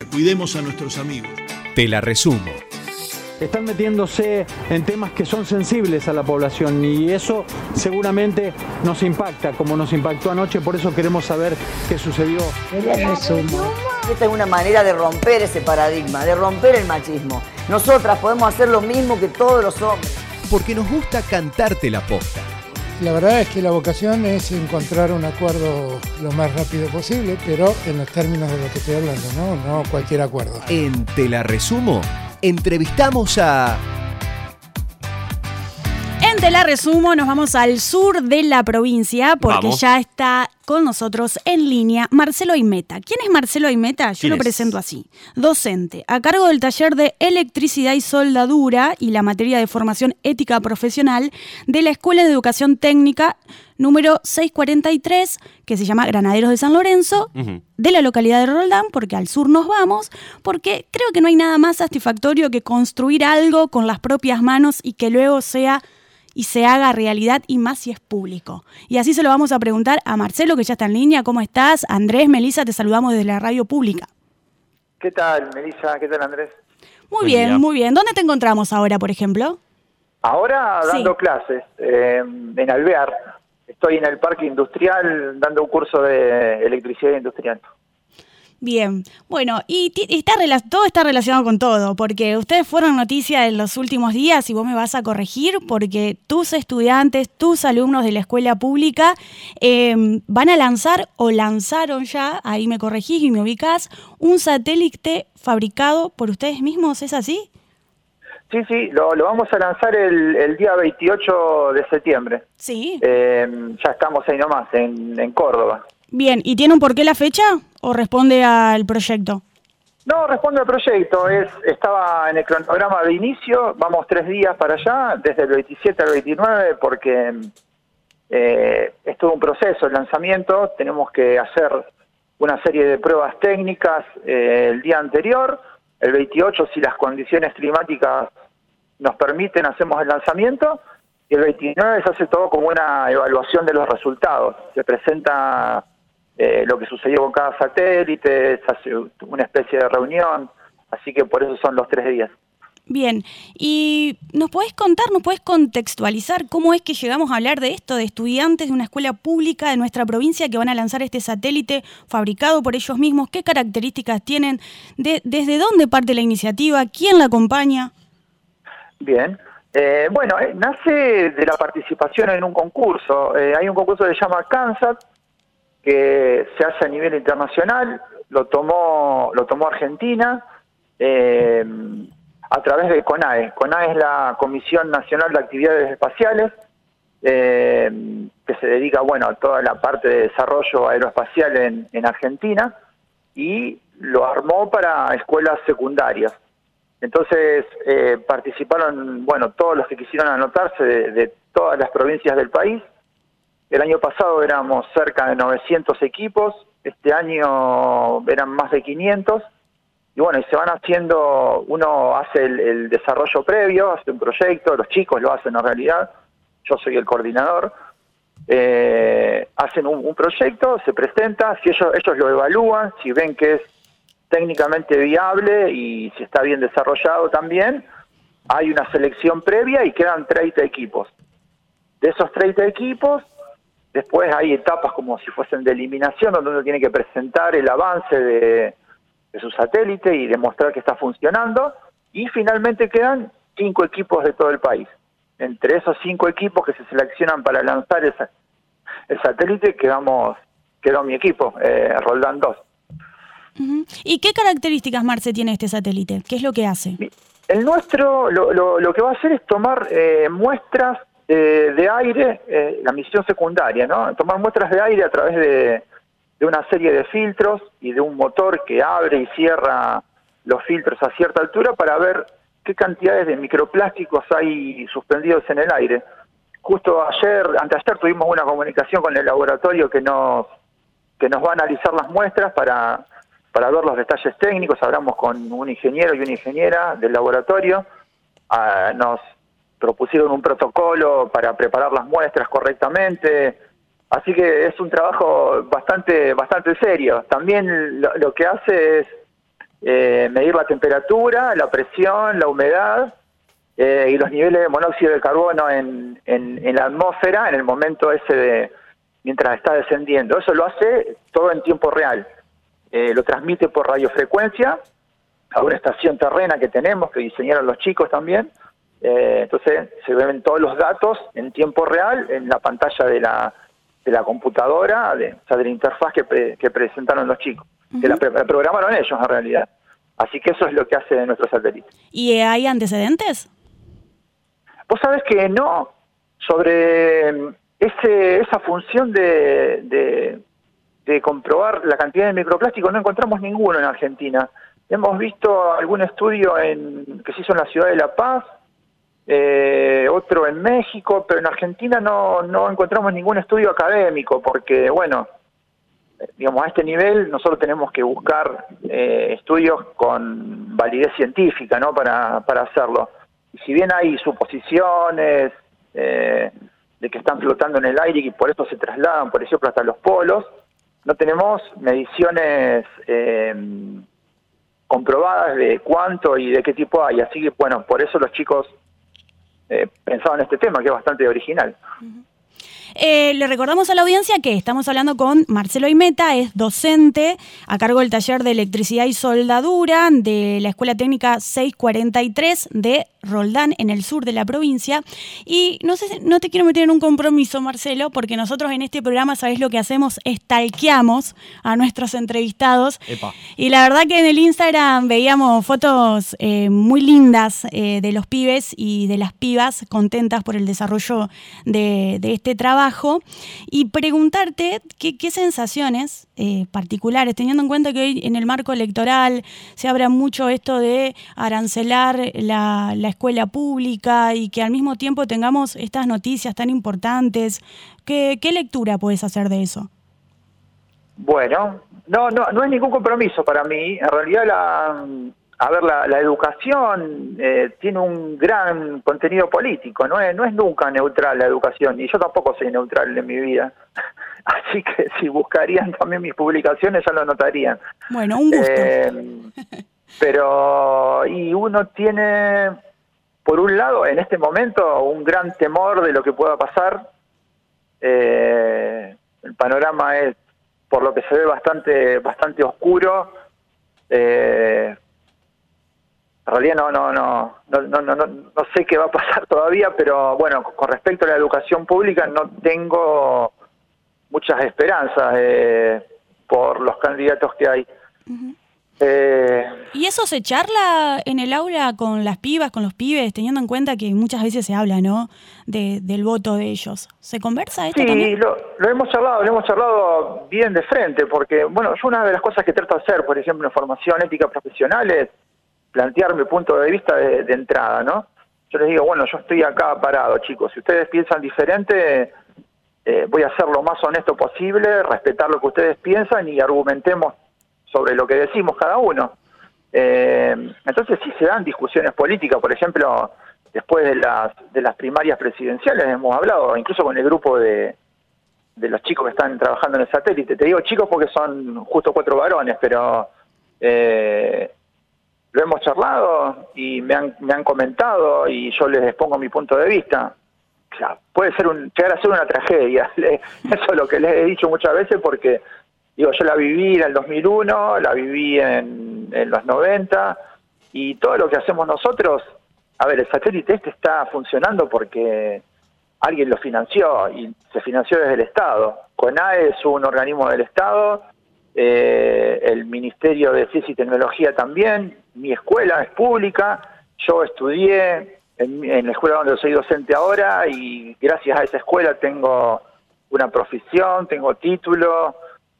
Cuidemos a nuestros amigos. Te la resumo. Están metiéndose en temas que son sensibles a la población y eso seguramente nos impacta, como nos impactó anoche, por eso queremos saber qué sucedió. Te la resumo. Esta es una manera de romper ese paradigma, de romper el machismo. Nosotras podemos hacer lo mismo que todos los hombres. Porque nos gusta cantarte la posta. La verdad es que la vocación es encontrar un acuerdo lo más rápido posible, pero en los términos de lo que estoy hablando, no cualquier acuerdo. En Te la resumo, entrevistamos a... En Te la resumo nos vamos al sur de la provincia porque ya está con nosotros en línea Marcelo Aimeta. ¿Quién es Marcelo Aimeta? Yo lo presento así. Docente, a cargo del taller de electricidad y soldadura y la materia de formación ética profesional de la Escuela de Educación Técnica número 643, que se llama Granaderos de San Lorenzo, de la localidad de Roldán, porque al sur nos vamos, porque creo que no hay nada más satisfactorio que construir algo con las propias manos y que luego sea y se haga realidad, y más si es público. Y así se lo vamos a preguntar a Marcelo, que ya está en línea. ¿Cómo estás? Andrés, Melissa, te saludamos desde la radio pública. ¿Qué tal, Melissa? ¿Qué tal, Andrés? Muy bien, muy bien. ¿Dónde te encontramos ahora, por ejemplo? Ahora dando clases en Alvear. Estoy en el parque industrial dando un curso de electricidad industrial. Bien, bueno, y todo está relacionado con todo, porque ustedes fueron noticia en los últimos días y vos me vas a corregir, porque tus estudiantes, tus alumnos de la escuela pública van a lanzar o lanzaron ya, ahí me corregís y me ubicás, un satélite fabricado por ustedes mismos, ¿es así? Sí, lo vamos a lanzar el día 28 de septiembre. Sí. Ya estamos ahí nomás, en Córdoba. Bien, ¿y tiene un porqué la fecha o responde al proyecto? No, responde al proyecto. Estaba en el cronograma de inicio, vamos 3 días para allá, desde el 27 al 29, porque es todo un proceso el lanzamiento. Tenemos que hacer una serie de pruebas técnicas el día anterior. El 28, si las condiciones climáticas nos permiten, hacemos el lanzamiento. Y el 29 se hace todo como una evaluación de los resultados. Se presenta lo que sucedió con cada satélite, se hace una especie de reunión, así que por eso son los 3 días. Bien, y ¿nos podés contar, nos podés contextualizar cómo es que llegamos a hablar de esto, de estudiantes de una escuela pública de nuestra provincia que van a lanzar este satélite fabricado por ellos mismos? ¿Qué características tienen? ¿Desde dónde parte la iniciativa? ¿Quién la acompaña? Bien. Nace de la participación en un concurso. Hay un concurso que se llama CANSAT, que se hace a nivel internacional, lo tomó Argentina a través de CONAE. CONAE es la Comisión Nacional de Actividades Espaciales, que se dedica a toda la parte de desarrollo aeroespacial en Argentina, y lo armó para escuelas secundarias. Entonces participaron todos los que quisieron anotarse de todas las provincias del país. El año pasado éramos cerca de 900 equipos, este año eran más de 500, y se van haciendo, uno hace el desarrollo previo, hace un proyecto, los chicos lo hacen en realidad, yo soy el coordinador, hacen un proyecto, se presenta, si ellos lo evalúan, si ven que es técnicamente viable y si está bien desarrollado también, hay una selección previa y quedan 30 equipos. De esos 30 equipos, después hay etapas como si fuesen de eliminación, donde uno tiene que presentar el avance de su satélite y demostrar que está funcionando, y finalmente quedan 5 equipos de todo el país. Entre esos 5 equipos que se seleccionan para lanzar el satélite, quedó mi equipo, Roldán 2. ¿Y qué características, Marce, tiene este satélite? ¿Qué es lo que hace? El nuestro lo que va a hacer es tomar muestras de aire, la misión secundaria, ¿no? Tomar muestras de aire a través de una serie de filtros y de un motor que abre y cierra los filtros a cierta altura para ver qué cantidades de microplásticos hay suspendidos en el aire. Justo anteayer tuvimos una comunicación con el laboratorio que nos va a analizar las muestras para ver los detalles técnicos. Hablamos con un ingeniero y una ingeniera del laboratorio, nos propusieron un protocolo para preparar las muestras correctamente, así que es un trabajo bastante serio. También lo que hace es medir la temperatura, la presión, la humedad y los niveles de monóxido de carbono en la atmósfera en el momento ese de mientras está descendiendo. Eso lo hace todo en tiempo real. Lo transmite por radiofrecuencia a una estación terrena que tenemos, que diseñaron los chicos también. Entonces se ven todos los datos en tiempo real en la pantalla de la computadora, de la interfaz que presentaron los chicos, que la programaron ellos en realidad. Así que eso es lo que hace nuestro satélite. ¿Y hay antecedentes? Vos sabés que no, sobre esa función de comprobar la cantidad de microplásticos no encontramos ninguno en Argentina. Hemos visto algún estudio que se hizo en la ciudad de La Paz, otro en México, pero en Argentina no encontramos ningún estudio académico, porque, bueno, digamos, a este nivel nosotros tenemos que buscar estudios con validez científica, ¿no? Para hacerlo. Y si bien hay suposiciones de que están flotando en el aire y por eso se trasladan, por ejemplo, hasta los polos, no tenemos mediciones comprobadas de cuánto y de qué tipo hay. Así que, bueno, por eso los chicos pensaban en este tema, que es bastante original. Le recordamos a la audiencia que estamos hablando con Marcelo Aimeta, es docente a cargo del taller de electricidad y soldadura de la Escuela Técnica 643 de Roldán, en el sur de la provincia. Y no te quiero meter en un compromiso, Marcelo, porque nosotros en este programa, ¿sabés lo que hacemos? Stalkeamos a nuestros entrevistados. Epa. Y la verdad que en el Instagram veíamos fotos muy lindas de los pibes y de las pibas contentas por el desarrollo de este trabajo, y preguntarte qué sensaciones particulares, teniendo en cuenta que hoy en el marco electoral se habla mucho esto de arancelar la escuela pública y que al mismo tiempo tengamos estas noticias tan importantes. ¿Qué lectura puedes hacer de eso? Bueno, no es ningún compromiso para mí. En realidad la educación tiene un gran contenido político, no es nunca neutral la educación, y yo tampoco soy neutral en mi vida. Así que si buscarían también mis publicaciones ya lo notarían. Bueno, un gusto. Pero uno tiene, por un lado, en este momento, un gran temor de lo que pueda pasar. El panorama es, por lo que se ve, bastante oscuro. En realidad no sé qué va a pasar todavía, pero bueno, con respecto a la educación pública no tengo muchas esperanzas por los candidatos que hay. Uh-huh. ¿Y eso se charla en el aula con las pibas, con los pibes, teniendo en cuenta que muchas veces se habla, ¿no?, del voto de ellos? ¿Se conversa esto también? Sí, lo hemos charlado bien de frente, porque, bueno, yo una de las cosas que trato de hacer, por ejemplo, en formación ética profesional, es plantear mi punto de vista de entrada, ¿no? Yo les digo, bueno, yo estoy acá parado, chicos, si ustedes piensan diferente, voy a ser lo más honesto posible, respetar lo que ustedes piensan y argumentemos sobre lo que decimos cada uno. Entonces sí se dan discusiones políticas, por ejemplo, después de las primarias presidenciales hemos hablado, incluso con el grupo de los chicos que están trabajando en el satélite. Te digo chicos porque son justo 4 varones, pero lo hemos charlado y me han comentado y yo les expongo mi punto de vista. O sea, puede llegar a ser una tragedia. Eso es lo que les he dicho muchas veces porque, digo, yo la viví en el 2001, la viví en los 90, y todo lo que hacemos nosotros, a ver, el satélite está funcionando porque alguien lo financió, y se financió desde el Estado. CONAE es un organismo del Estado, el Ministerio de Ciencia y Tecnología también, mi escuela es pública, yo estudié en la escuela donde soy docente ahora, y gracias a esa escuela tengo una profesión, tengo título.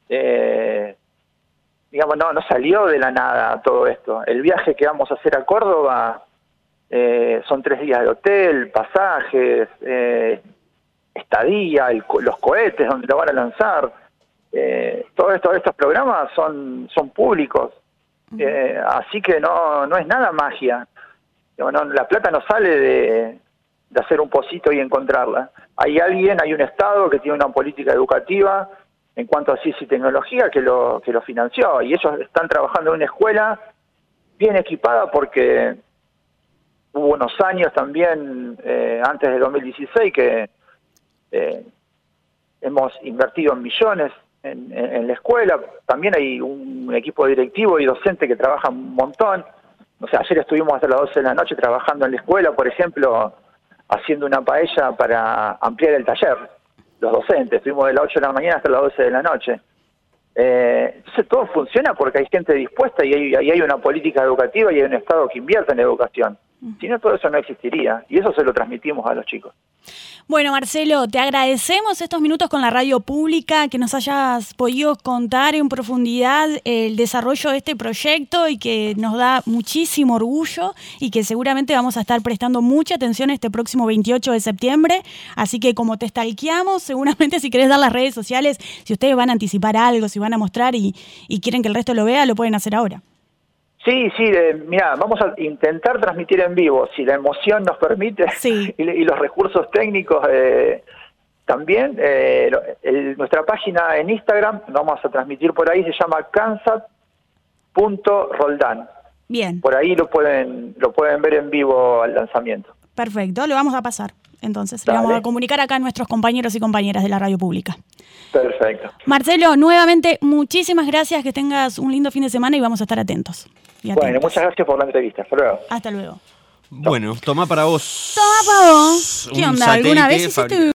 Digamos, no salió de la nada todo esto. El viaje que vamos a hacer a Córdoba son 3 días de hotel, pasajes, estadía, los cohetes donde lo van a lanzar. Todos estos programas son públicos. Así que no es nada magia. La plata no sale de hacer un pocito y encontrarla. Hay un Estado que tiene una política educativa en cuanto a ciencia y tecnología que lo financió, y ellos están trabajando en una escuela bien equipada porque hubo unos años también, antes de 2016, que hemos invertido millones en la escuela. También hay un equipo directivo y docente que trabaja un montón. O sea, ayer estuvimos hasta las 12 de la noche trabajando en la escuela, por ejemplo, haciendo una paella para ampliar el taller. Los docentes, estuvimos de las 8 de la mañana hasta las 12 de la noche. Entonces todo funciona porque hay gente dispuesta y hay una política educativa y hay un Estado que invierte en la educación. Si no, todo eso no existiría, y eso se lo transmitimos a los chicos. Bueno, Marcelo, te agradecemos estos minutos con la radio pública, que nos hayas podido contar en profundidad el desarrollo de este proyecto y que nos da muchísimo orgullo y que seguramente vamos a estar prestando mucha atención este próximo 28 de septiembre. Así que como te stalkeamos, seguramente si querés dar las redes sociales, si ustedes van a anticipar algo, si van a mostrar y quieren que el resto lo vea, lo pueden hacer ahora. Sí, mira, vamos a intentar transmitir en vivo, si la emoción nos permite, sí. y los recursos técnicos también. Nuestra página en Instagram, vamos a transmitir por ahí, se llama kansat.roldan. Bien. Por ahí lo pueden ver en vivo al lanzamiento. Perfecto, lo vamos a pasar. Entonces, le vamos a comunicar acá a nuestros compañeros y compañeras de la radio pública. Perfecto. Marcelo, nuevamente, muchísimas gracias, que tengas un lindo fin de semana y vamos a estar atentos. Bueno, muchas gracias por la entrevista. Hasta luego. Hasta luego. Bueno, toma para vos. Toma para vos. ¿Qué onda? ¿Alguna vez hiciste